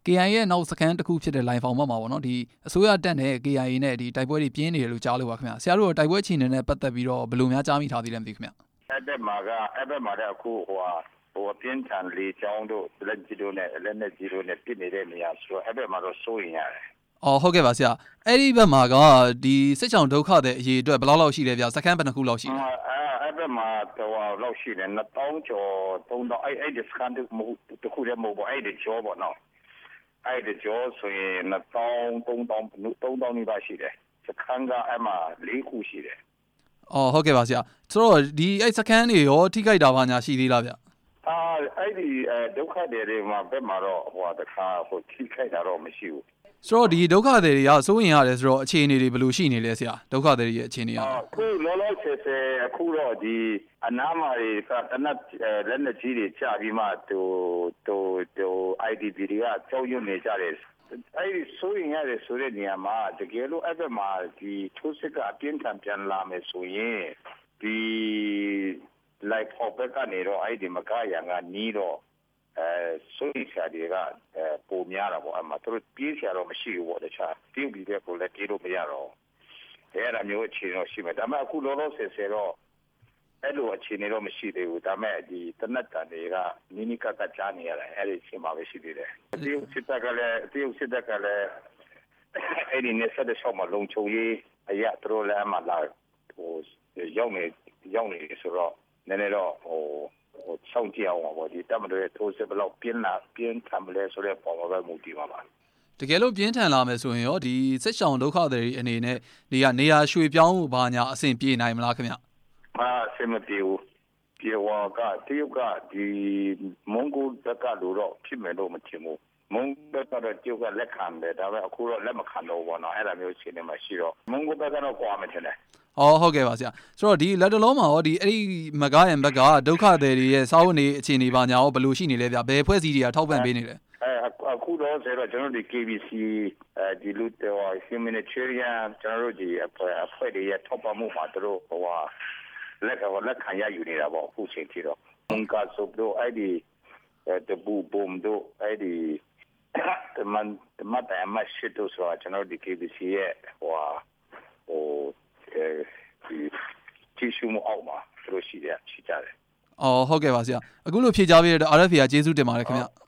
KIA ရဲ့နောက်စကန်တစ်ခုဖြစ်တဲ့ line ဖောင်ဘက်မှာပေါ့နော်ဒီအစိုးရတက်နဲ့ KIA နဲ့ဒီတိုက်ပွဲတွေပြင်းနေတယ်လို့ကြားလို့ပါခင်ဗျဆရာတို့တိုက်ပွဲအခြေအနေနဲ့ပတ်သက်ပြီးတော့ဘယ်လိုများကြားမိထားသေးလဲမသိခင်ဗျအဲ့ဘက်မှာအခုပြင်းထန်လေးချောင်းတို့လက်ကြီးတို့နဲ့လက်နဲ့ကြီးတို့နဲ့ပြစ်နေတဲ့နေရာဆိုတော့အဲ့ဘက်မှာတော့စိုးရင်ရတယ်ဟုတ်ကဲ့ပါဆရာအဲ့ဒီဘက်မှာကဒီစစ်ချောင်ဒုက္ခတဲ့အရေးအတွက်ဘယ်လောက်ရှိလဲဗျစကန်ဘယ်နှခုလောက်ရှိလဲအဲ့ဘက်မှာတော့လောက်ရှိတယ်2000ကျော်3000အဲ့ဒီစကန်တခုလည်းမဟုတ်ဘူးအဲ့ဒီကျော်ပေါ့နော်အဲ့ဒီကျော်ဆိုရင်2000နီးပါးရှိတယ်စကန်ကအဲ့မှာ4ခုရှိတယ်ဟုတ်ကဲ့ပါဆရာဆိုတော့ဒီအဲ့စကန်တွေရောထိခိုက်တာပါညာရှိသေးလားဗျအဲ့ဒီဒုက္ခတွေမှာဘက်မှာတော့တခါထိခိုက်တာတော့မရှိဘူးဆိုတော့ဒီဒုက္ခတွေတွေကစိုးရင်ရတယ်ဆိုတော့အခြေအနေတွေဘယ်လိုရှိနေလဲဆရာဒုက္ခတွေရဲ့အခြေအနေအခုလောလောဆယ်အခုတော့ဒီအနားမှာကတနက်လက်နဲ့ကြီးတွေချပြီးမှတူ IDP တွေကကြောက်ရွံ့နေကြတယ်အဲ့ဒီစိုးရင်ရတယ်ဆိုတဲ့နေရာမှာတကယ်လို့အဲ့ဘက်မှာဒီထိုးစစ်ကအပြင်းထန်ပြန်လာမယ်ဆိုရင်ဒီlike ဘက်ကနေတော့အဲ့ဒီမကရံကနီးတော့စိုးရိမ်စရာတွေကပုံများတာပေါ့အမှသူတို့ပြေးစရာတော့မရှိဘူးပေါ့တခြားပြေးပြီးတဲ့ကိုလည်းပြေးလို့မရတော့အဲ့ဒါမျိုးအခြေအနေတော့ရှိမယ်ဒါပေမဲ့အခုလောလောဆယ်တော့အဲ့လိုအခြေအနေတော့မရှိသေးဘူးဒါပေမဲ့ဒီတနက်တန်တွေကနိနိကကကြားနေရတယ်အဲ့ဒီအချိန်မှာပဲရှိသေးတယ်တရုတ်စစ်တပ်ကလည်းအဲ့ဒီနဲ့ဆက်တဲ့ဆောက်မှာလုံချုံရေးအရာသူတို့လည်းအမှလာရောက်နေဆိုတော့နည်းနည်းတော့စောင့်ကြည့်အောင်ပါဒီတမတွေထိုးစစ်ဘလောက်ပြင်းထန်မလဲဆိုတဲ့ပုံမှာပဲမူတည်ပါပါတကယ်လို့ပြင်းထန်လာမယ်ဆိုရင်ရောဒီစစ်ဆောင်ဒုက္ခတွေအနေနဲ့နေရာရွှေ့ပြောင်းဘာညာအဆင်ပြေနိုင်မလားခင်ဗျအဆင်မပြေဘူးပြေဝါကတရုတ်ကဒီမွန်ဂိုတက်ကလို့တော့ဖြစ်မယ်လို့မထင်ဘူးမွန်ဂိုတက်ကတော့တရုတ်ကလက်ခံတယ်ဒါပေမဲ့အခုတော့လက်မခံတော့ဘူးနော်အဲ့ဒါမျိုးအခြေအနေမှာရှိတော့မွန်ဂိုတက်ကတော့ကွာမယ်ထင်တယ်ဟုတ်ကဲ့ပါဆရာဆိုတော့ဒီလက်တလုံးမှာရောဒီအဲ့ဒီမကားရံဘက်ကဒုက္ခတွေရဲ့စာဝတ်နေအခြေအနေပါညာရောဘယ်လိုရှိနေလဲဗျဘယ်ဖွဲ့စည်းတွေကထောက်ပံ့ပေးနေလဲအခုတော့ဆိုတော့ကျွန်တော်ဒီ KBC ဒီလူတော် humanitarian ကျွန်တော်တို့ဒီအဖွဲ့တွေရဲ့ထောက်ပံ့မှုမှာတို့လက်ခံရယူနေတာပေါ့အခုချိန်ထိတော့ငကဆုပ်တို့အဲ့ဒီတဘူဘုံတို့အဲ့ဒီတမတ်မရှိတို့ဆိုတော့ကျွန်တော်ဒီ KBC ရဲ့တီရှူမအောင်ပါတို့ရှိကြတယ်ဟုတ်ကဲ့ပါဆရာအခုလိုဖြေကြားပေးတဲ့ RFA ကကျေးဇူးတင်ပါတယ်ခင်ဗျ